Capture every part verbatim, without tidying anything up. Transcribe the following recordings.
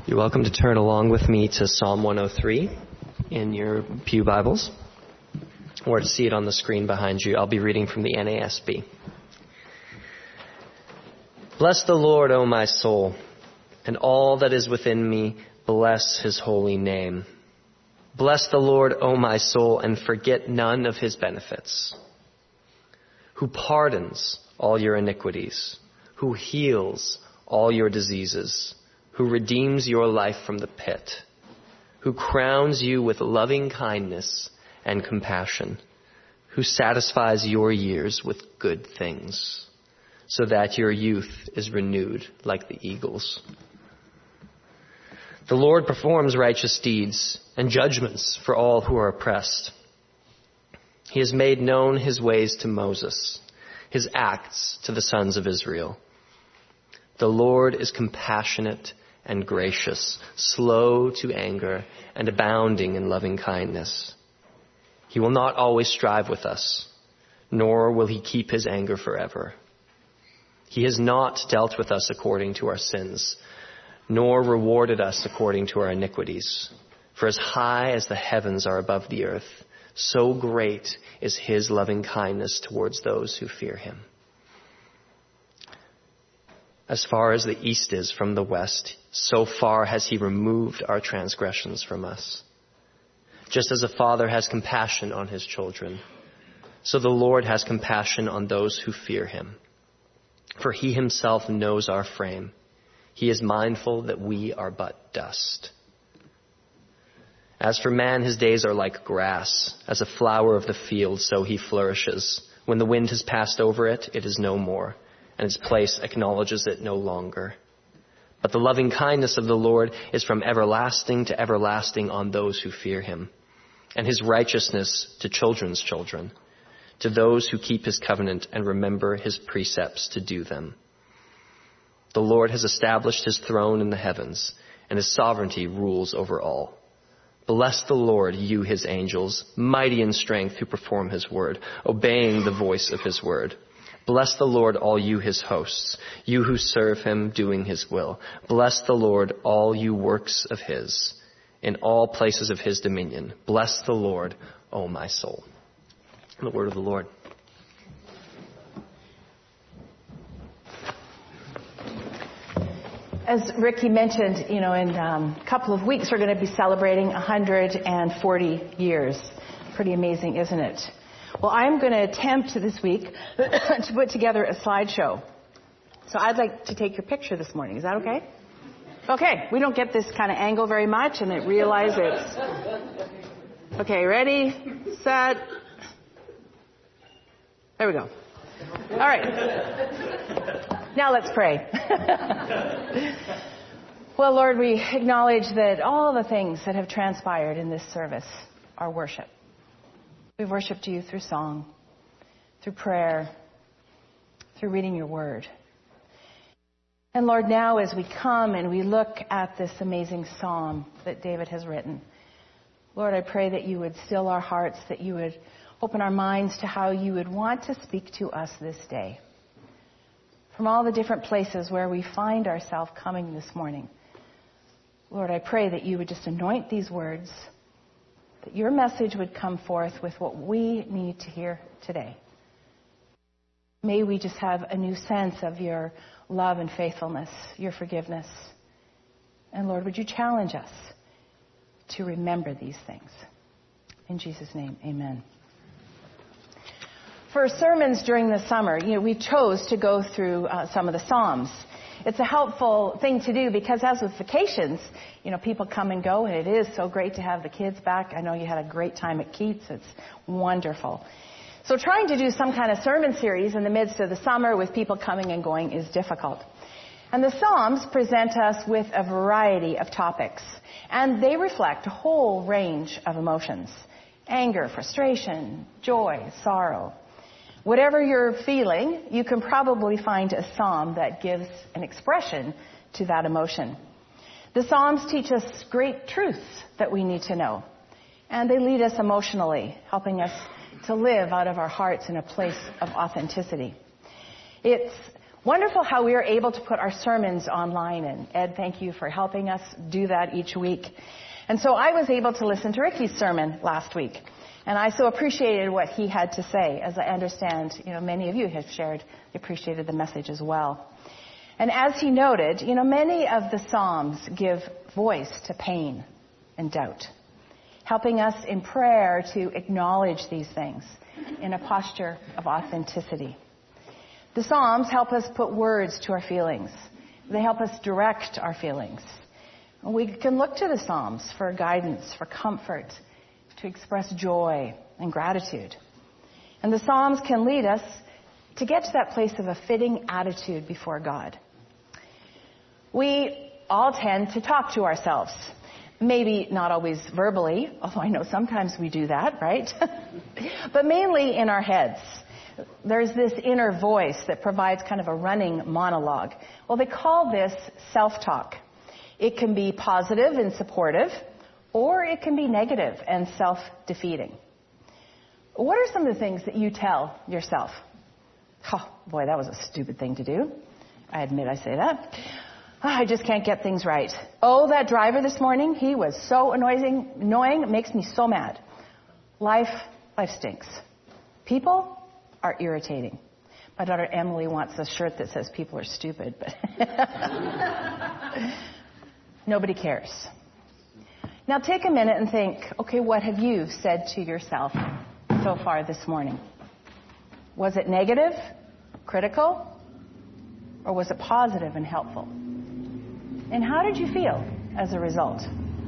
You're welcome to turn along with me to Psalm one oh three in your pew Bibles, or to see it on the screen behind you. I'll be reading from the N A S B. Bless the Lord, O my soul, and all that is within me, bless his holy name. Bless the Lord, O my soul, and forget none of his benefits, who pardons all your iniquities, who heals all your diseases, who redeems your life from the pit, who crowns you with loving kindness and compassion, who satisfies your years with good things, so that your youth is renewed like the eagles. The Lord performs righteous deeds and judgments for all who are oppressed. He has made known his ways to Moses, his acts to the sons of Israel. The Lord is compassionate and gracious, slow to anger, and abounding in loving kindness. He will not always strive with us, nor will he keep his anger forever. He has not dealt with us according to our sins, nor rewarded us according to our iniquities. For as high as the heavens are above the earth, so great is his loving kindness towards those who fear him. As far as the east is from the west, so far has he removed our transgressions from us. Just as a father has compassion on his children, so the Lord has compassion on those who fear him. For he himself knows our frame. He is mindful that we are but dust. As for man, his days are like grass. As a flower of the field, so he flourishes. When the wind has passed over it, it is no more, and its place acknowledges it no longer. But the loving kindness of the Lord is from everlasting to everlasting on those who fear him, and his righteousness to children's children, to those who keep his covenant and remember his precepts to do them. The Lord has established his throne in the heavens, and his sovereignty rules over all. Bless the Lord, you his angels, mighty in strength, who perform his word, obeying the voice of his word. Bless the Lord, all you his hosts, you who serve him, doing his will. Bless the Lord, all you works of his, in all places of his dominion. Bless the Lord, O my soul. The word of the Lord. As Ricky mentioned, you know, in um, a couple of weeks we're going to be celebrating one hundred forty years. Pretty amazing, isn't it? Well, I'm going to attempt this week to put together a slideshow. So I'd like to take your picture this morning. Is that okay? Okay, we don't get this kind of angle very much, and I realize it's... Okay, ready, set... There we go. All right. Now let's pray. Well, Lord, we acknowledge that all the things that have transpired in this service are worship. We've worshiped you through song, through prayer, through reading your word. And Lord, now as we come and we look at this amazing psalm that David has written, Lord, I pray that you would still our hearts, that you would open our minds to how you would want to speak to us this day. From all the different places where we find ourselves coming this morning, Lord, I pray that you would just anoint these words, that your message would come forth with what we need to hear today. May we just have a new sense of your love and faithfulness, your forgiveness. And Lord, would you challenge us to remember these things? In Jesus' name, amen. For sermons during the summer, you know, we chose to go through uh, some of the Psalms. It's a helpful thing to do because as with vacations, you know, people come and go, and it is so great to have the kids back. I know you had a great time at Keats. It's wonderful. So trying to do some kind of sermon series in the midst of the summer with people coming and going is difficult. And the Psalms present us with a variety of topics, and they reflect a whole range of emotions: anger, frustration, joy, sorrow. Whatever you're feeling, you can probably find a psalm that gives an expression to that emotion. The Psalms teach us great truths that we need to know, and they lead us emotionally, helping us to live out of our hearts in a place of authenticity. It's Wonderful how we are able to put our sermons online. And Ed, thank you for helping us do that each week. And so I was able to listen to Ricky's sermon last week. And I so appreciated what he had to say. As I understand, you know, many of you have shared, appreciated the message as well. And as he noted, you know, many of the Psalms give voice to pain and doubt, helping us in prayer to acknowledge these things in a posture of authenticity. The Psalms help us put words to our feelings. They help us direct our feelings. We can look to the Psalms for guidance, for comfort, to express joy and gratitude. And the Psalms can lead us to get to that place of a fitting attitude before God. We all tend to talk to ourselves. Maybe not always verbally, although I know sometimes we do that, right? But mainly in our heads. There's this inner voice that provides kind of a running monologue. Well, they call this self-talk. It can be positive and supportive, or it can be negative and self-defeating. What are some of the things that you tell yourself? Oh, boy, that was a stupid thing to do. I admit I say that. Oh, I just can't get things right. Oh, that driver this morning, he was so annoying, annoying, it makes me so mad. Life, life stinks. People are irritating. My daughter Emily wants a shirt that says people are stupid, but nobody cares. Now take a minute and think, okay, what have you said to yourself so far this morning? Was it negative, critical, or was it positive and helpful? And how did you feel as a result?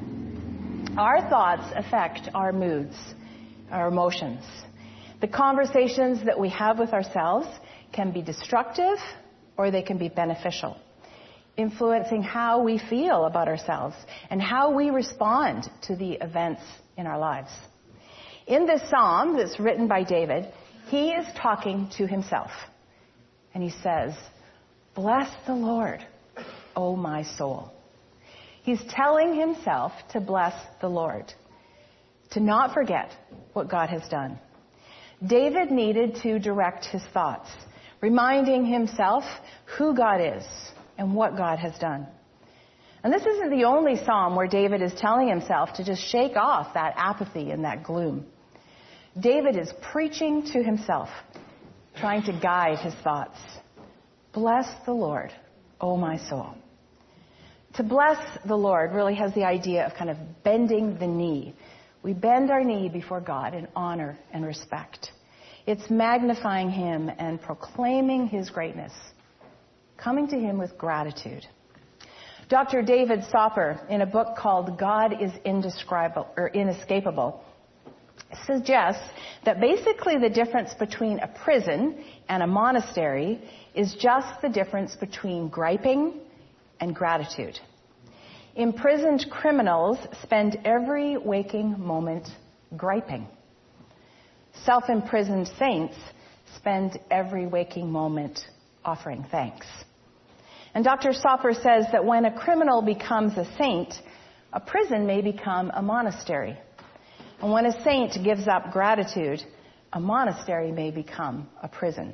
Our thoughts affect our moods, our emotions. The conversations that we have with ourselves can be destructive or they can be beneficial, influencing how we feel about ourselves and how we respond to the events in our lives. In this psalm that's written by David, he is talking to himself. And he says, "Bless the Lord, O my soul." He's telling himself to bless the Lord, to not forget what God has done. David needed to direct his thoughts, reminding himself who God is and what God has done. And this isn't the only psalm where David is telling himself to just shake off that apathy and that gloom. David is preaching to himself, trying to guide his thoughts. Bless the Lord, O my soul. To bless the Lord really has the idea of kind of bending the knee. We bend our knee before God in honor and respect. It's magnifying him and proclaiming his greatness, coming to him with gratitude. Doctor David Sopper, in a book called God is Indescribable, or Inescapable, suggests that basically the difference between a prison and a monastery is just the difference between griping and gratitude. Imprisoned criminals spend every waking moment griping. Self-imprisoned saints spend every waking moment offering thanks. And Doctor Sopper says that when a criminal becomes a saint, a prison may become a monastery. And when a saint gives up gratitude, a monastery may become a prison.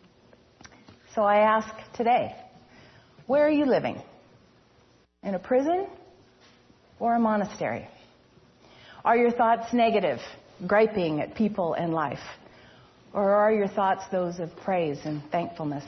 So I ask today, where are you living? In a prison or a monastery? Are your thoughts negative, griping at people and life? Or are your thoughts those of praise and thankfulness?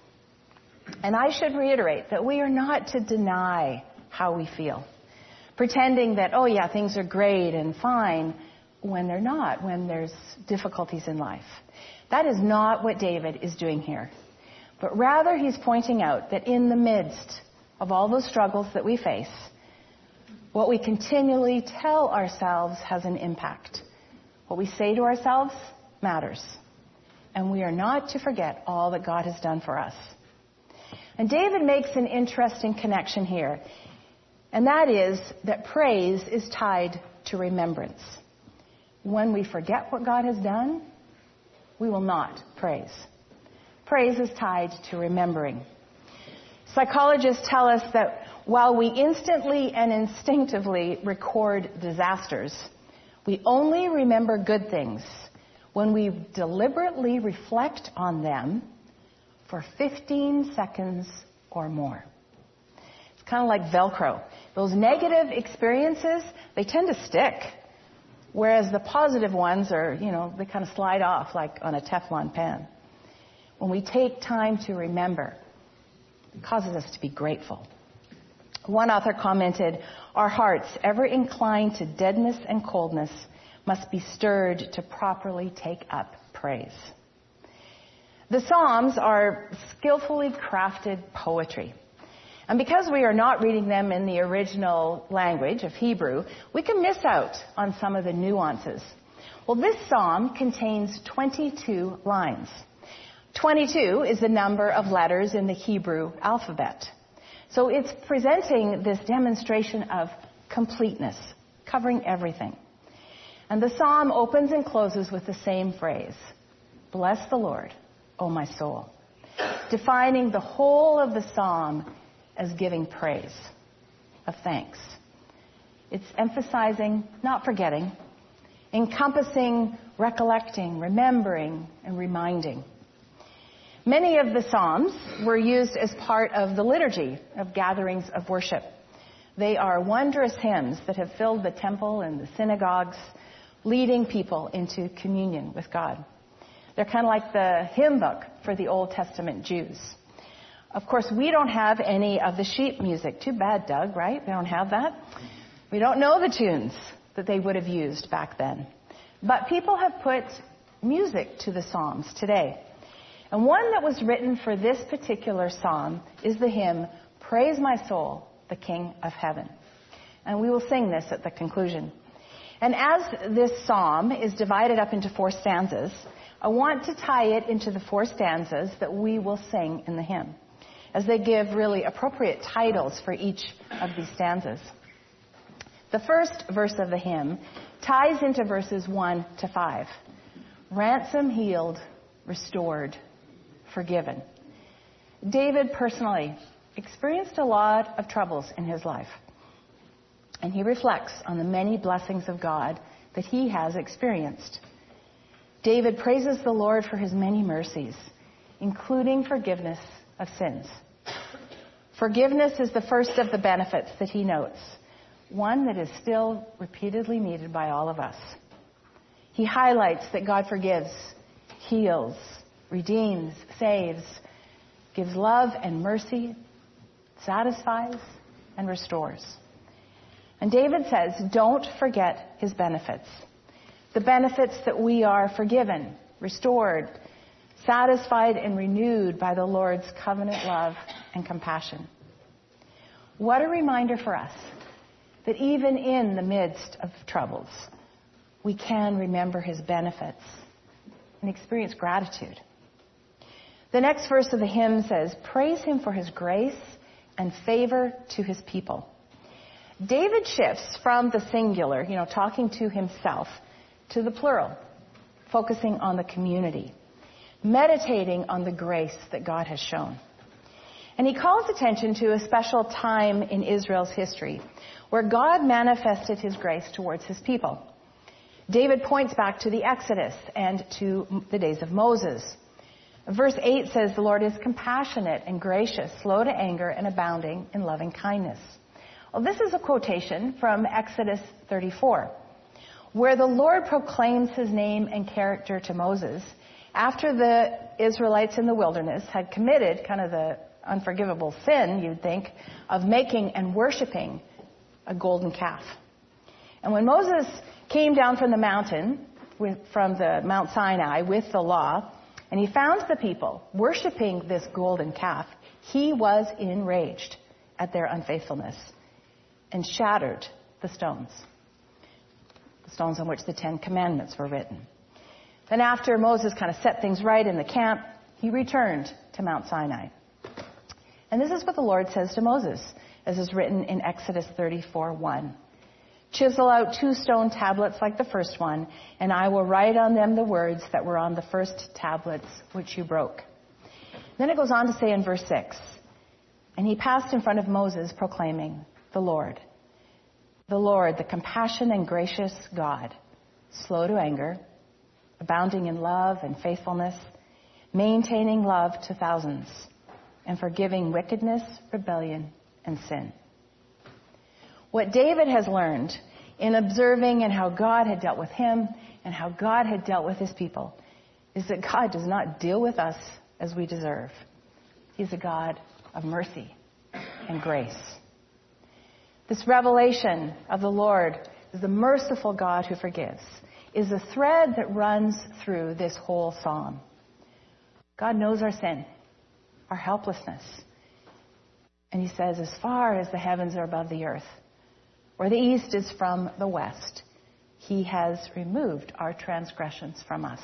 And I should reiterate that we are not to deny how we feel, pretending that, oh yeah, things are great and fine, when they're not, when there's difficulties in life. That is not what David is doing here. But rather he's pointing out that in the midst of all those struggles that we face, what we continually tell ourselves has an impact. What we say to ourselves matters. And we are not to forget all that God has done for us. And David makes an interesting connection here. And that is that praise is tied to remembrance. When we forget what God has done, we will not praise. Praise is tied to remembering. Psychologists tell us that while we instantly and instinctively record disasters, we only remember good things when we deliberately reflect on them for fifteen seconds or more. It's kind of like Velcro. Those negative experiences, they tend to stick, whereas the positive ones are, you know, they kind of slide off like on a Teflon pan. When we take time to remember, it causes us to be grateful. One author commented, "Our hearts, ever inclined to deadness and coldness, must be stirred to properly take up praise." The Psalms are skillfully crafted poetry. And because we are not reading them in the original language of Hebrew, we can miss out on some of the nuances. Well, this psalm contains twenty-two lines. twenty-two is the number of letters in the Hebrew alphabet. So it's presenting this demonstration of completeness, covering everything. And the psalm opens and closes with the same phrase, "Bless the Lord, O my soul," defining the whole of the psalm as giving praise, of thanks. It's emphasizing not forgetting, encompassing recollecting, remembering, and reminding. Many of the psalms were used as part of the liturgy of gatherings of worship. They are wondrous hymns that have filled the temple and the synagogues, leading people into communion with God. They're kind of like the hymn book for the Old Testament Jews. Of course, we don't have any of the sheet music. Too bad, Doug, right? We don't have that. We don't know the tunes that they would have used back then. But people have put music to the psalms today. And one that was written for this particular psalm is the hymn, "Praise My Soul, the King of Heaven." And we will sing this at the conclusion. And as this psalm is divided up into four stanzas, I want to tie it into the four stanzas that we will sing in the hymn, as they give really appropriate titles for each of these stanzas. The first verse of the hymn ties into verses one to five. Ransom healed, restored, forgiven. David personally experienced a lot of troubles in his life, and he reflects on the many blessings of God that he has experienced. David praises the Lord for his many mercies, including forgiveness of sins. Forgiveness is the first of the benefits that he notes, one that is still repeatedly needed by all of us. He highlights that God forgives, heals, redeems, saves, gives love and mercy, satisfies, and restores. And David says, don't forget his benefits. The benefits that we are forgiven, restored, satisfied, and renewed by the Lord's covenant love and compassion. What a reminder for us that even in the midst of troubles, we can remember his benefits and experience gratitude. The next verse of the hymn says, praise him for his grace and favor to his people. David shifts from the singular, you know, talking to himself, to the plural, focusing on the community, meditating on the grace that God has shown. And he calls attention to a special time in Israel's history where God manifested his grace towards his people. David points back to the Exodus and to the days of Moses. Verse eight says, the Lord is compassionate and gracious, slow to anger, and abounding in loving kindness. Well, this is a quotation from Exodus thirty-four, where the Lord proclaims his name and character to Moses after the Israelites in the wilderness had committed kind of the unforgivable sin, you'd think, of making and worshiping a golden calf. And when Moses came down from the mountain, with, from the Mount Sinai with the law, and he found the people worshiping this golden calf, he was enraged at their unfaithfulness and shattered the stones, the stones on which the Ten Commandments were written. Then after Moses kind of set things right in the camp, he returned to Mount Sinai. And this is what the Lord says to Moses, as is written in Exodus thirty-four one. Chisel out two stone tablets like the first one, and I will write on them the words that were on the first tablets which you broke. Then it goes on to say in verse six, and he passed in front of Moses proclaiming, the Lord, the Lord, the compassionate and gracious God, slow to anger, abounding in love and faithfulness, maintaining love to thousands, and forgiving wickedness, rebellion, and sin. What David has learned in observing and how God had dealt with him and how God had dealt with his people is that God does not deal with us as we deserve. He's a God of mercy and grace. This revelation of the Lord as the merciful God who forgives is a thread that runs through this whole psalm. God knows our sin, our helplessness. And he says, as far as the heavens are above the earth, where the east is from the west, he has removed our transgressions from us.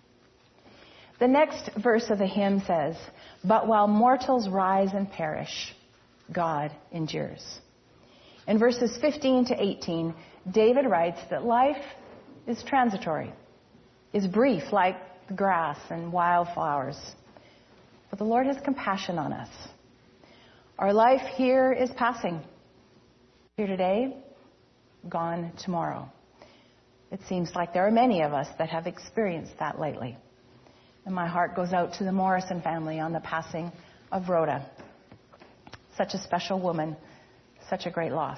The next verse of the hymn says, but while mortals rise and perish, God endures. In verses fifteen to eighteen, David writes that life is transitory, is brief like the grass and wildflowers. But the Lord has compassion on us. Our life here is passing. Here today, gone tomorrow. It seems like there are many of us that have experienced that lately. And my heart goes out to the Morrison family on the passing of Rhoda. Such a special woman, such a great loss.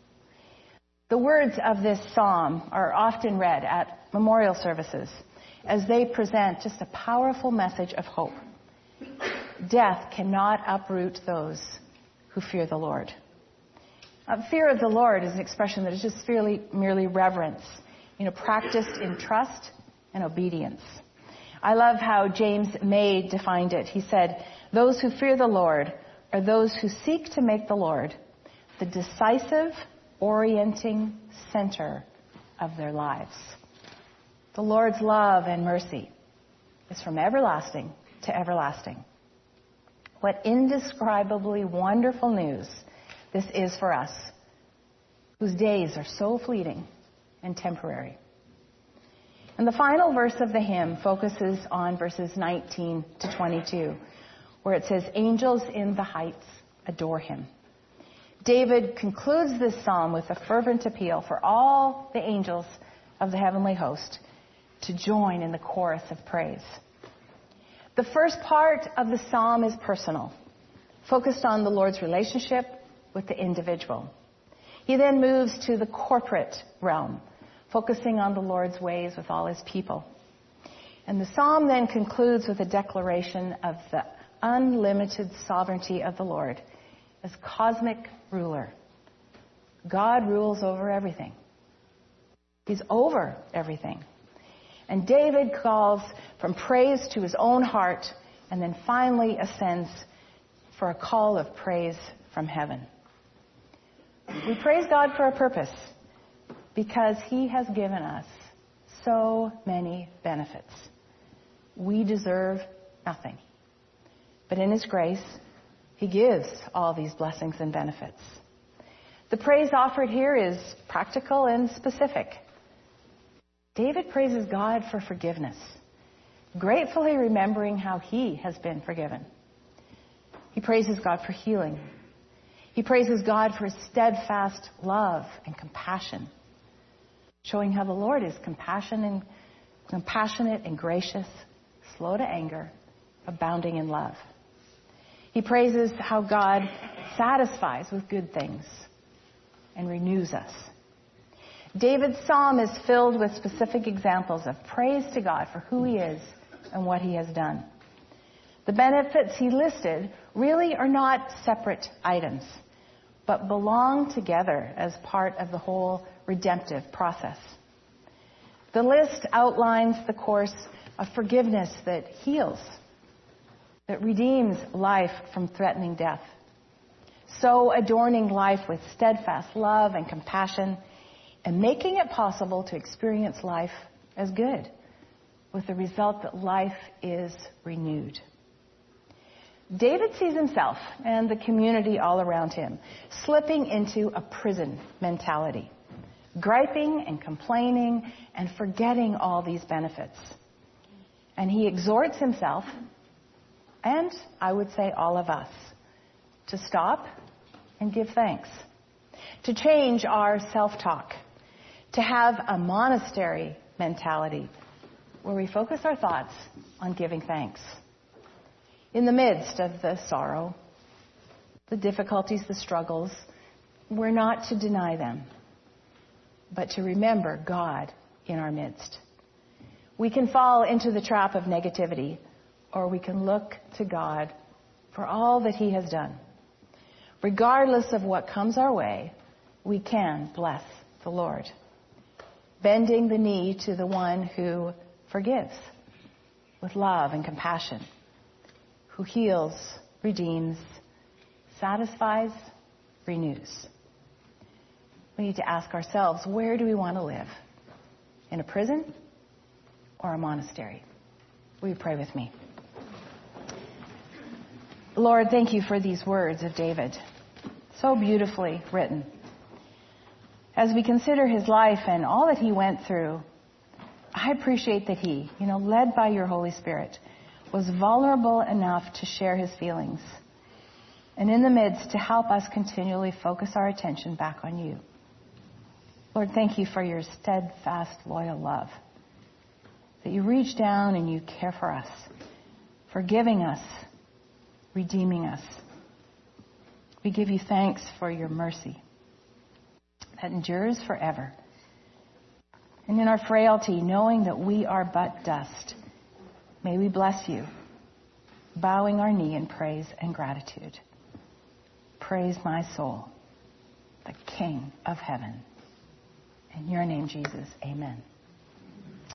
The words of this psalm are often read at memorial services as they present just a powerful message of hope. Death cannot uproot those who fear the Lord. Uh, fear of the Lord is an expression that is just merely, merely reverence, you know, practiced in trust and obedience. I love how James May defined it. He said, those who fear the Lord are those who seek to make the Lord the decisive, orienting center of their lives. The Lord's love and mercy is from everlasting to everlasting. What indescribably wonderful news this is for us, whose days are so fleeting and temporary. And the final verse of the hymn focuses on verses nineteen to twenty-two, where it says, angels in the heights adore him. David concludes this psalm with a fervent appeal for all the angels of the heavenly host to join in the chorus of praise. The first part of the psalm is personal, focused on the Lord's relationship with the individual. He then moves to the corporate realm, focusing on the Lord's ways with all his people. And the psalm then concludes with a declaration of the unlimited sovereignty of the Lord as cosmic ruler. God rules over everything. He's over everything. And David calls from praise to his own heart and then finally ascends for a call of praise from heaven. We praise God for a purpose because he has given us so many benefits. We deserve nothing. But in his grace, he gives all these blessings and benefits. The praise offered here is practical and specific. David praises God for forgiveness, gratefully remembering how he has been forgiven. He praises God for healing. He praises God for his steadfast love and compassion, showing how the Lord is compassion and, compassionate and gracious, slow to anger, abounding in love. He praises how God satisfies with good things and renews us. David's psalm is filled with specific examples of praise to God for who he is and what he has done. The benefits he listed really are not separate items, but belong together as part of the whole redemptive process. The list outlines the course of forgiveness that heals, that redeems life from threatening death, so adorning life with steadfast love and compassion, and making it possible to experience life as good, with the result that life is renewed. David sees himself and the community all around him slipping into a prison mentality, griping and complaining and forgetting all these benefits. And he exhorts himself, and I would say all of us, to stop and give thanks, to change our self-talk, to have a monastery mentality where we focus our thoughts on giving thanks. In the midst of the sorrow, the difficulties, the struggles, we're not to deny them, but to remember God in our midst. We can fall into the trap of negativity, or we can look to God for all that He has done. Regardless of what comes our way, we can bless the Lord, bending the knee to the one who forgives with love and compassion, who heals, redeems, satisfies, renews. We need to ask ourselves, where do we want to live? In a prison or a monastery? Will you pray with me? Lord, thank you for these words of David, so beautifully written. As we consider his life and all that he went through, I appreciate that he, you know, led by your Holy Spirit, was vulnerable enough to share his feelings, and in the midst to help us continually focus our attention back on you. Lord, thank you for your steadfast, loyal love, that you reach down and you care for us, forgiving us, redeeming us. We give you thanks for your mercy that endures forever. And in our frailty, knowing that we are but dust, may we bless you, bowing our knee in praise and gratitude. Praise my soul, the King of heaven. In your name, Jesus, amen.